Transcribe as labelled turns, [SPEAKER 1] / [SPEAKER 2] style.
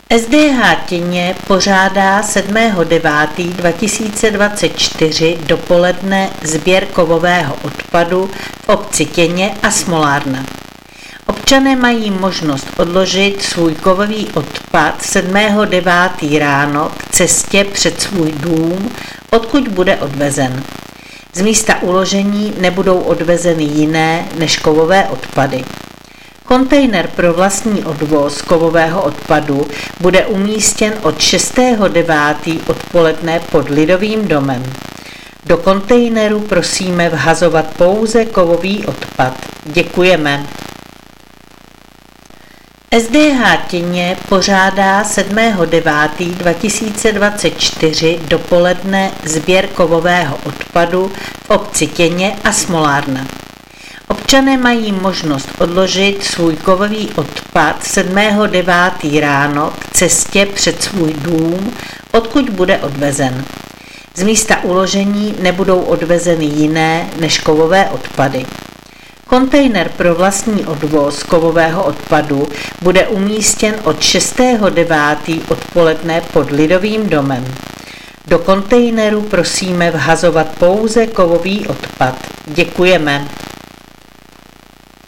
[SPEAKER 1] SDH Těně pořádá 7.9.2024 dopoledne sběr kovového odpadu v obci Těně a Smolárna. Občané mají možnost odložit svůj kovový odpad 7.9. ráno k cestě před svůj dům, odkud bude odvezen. Z místa uložení nebudou odvezeny jiné než kovové odpady. Kontejner pro vlastní odvoz kovového odpadu bude umístěn od 6.9. odpoledne pod Lidovým domem. Do kontejneru prosíme vhazovat pouze kovový odpad. Děkujeme. SDH Těně pořádá 7.9.2024 dopoledne sběr kovového odpadu v obci Těně a Smolárna. Občané mají možnost odložit svůj kovový odpad 7.9. ráno k cestě před svůj dům, odkud bude odvezen. Z místa uložení nebudou odvezeny jiné než kovové odpady. Kontejner pro vlastní odvoz kovového odpadu bude umístěn od 6.9. odpoledne pod Lidovým domem. Do kontejneru prosíme vhazovat pouze kovový odpad. Děkujeme.